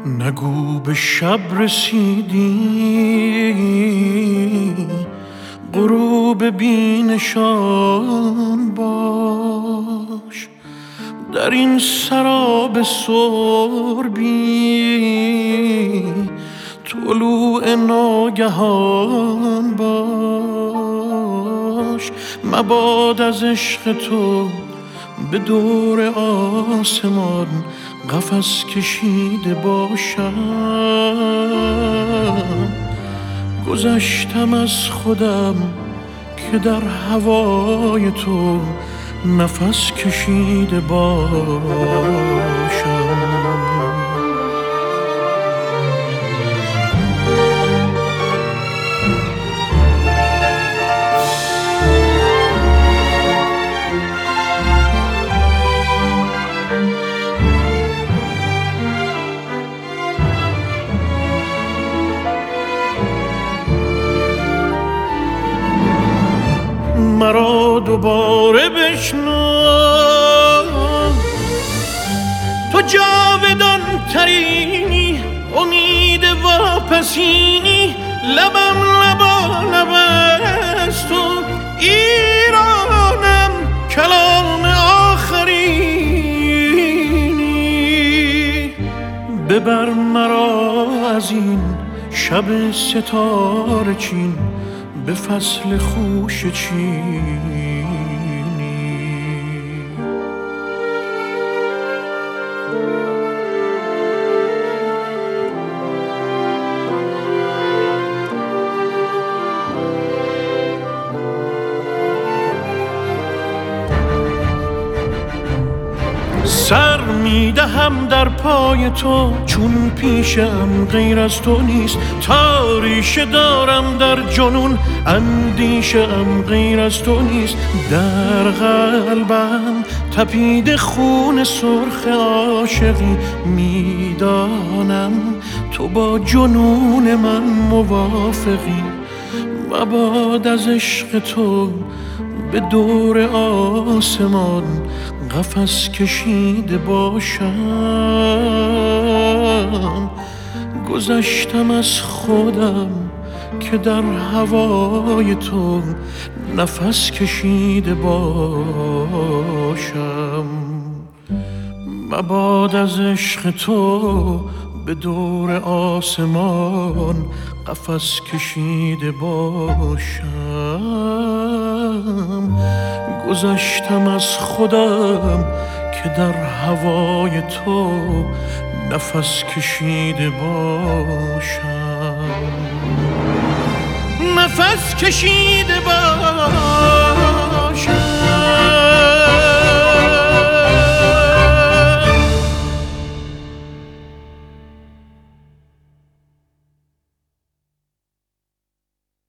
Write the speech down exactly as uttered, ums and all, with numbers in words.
نگو به شب رسیدی، غروب بینشان باش. در این سراب سربی طلوع ناگهان باش. مباد از عشق تو به دور آسمان قفس کشیده باشم. گذشتم از خودم که در هوای تو نفس کشیده باشم. مرا دوباره بشنو، تو جاودان ترینی، امید واپسینی. لبم لبا لب از تو، ایرانم کلام آخرینی. ببر مرا از این شب ستاره چین به فصل خوش چینی. سر میدهم در پای تو چون پیشم غیر از تو نیست. تاریشه دارم در جنون اندیشم غیر از تو نیست. در قلبم تپید خون سرخ عاشقی، میدانم تو با جنون من موافقی. مباد از عشق تو به دور آسمان قفس کشیده باشم. گذشتم از خودم که در هوای تو نفس کشیده باشم. مباد از عشق تو به دور آسمان قفس کشیده باشم. گذشتم از خودم که در هوای تو نفس کشیده باشم. نفس کشیده باشم.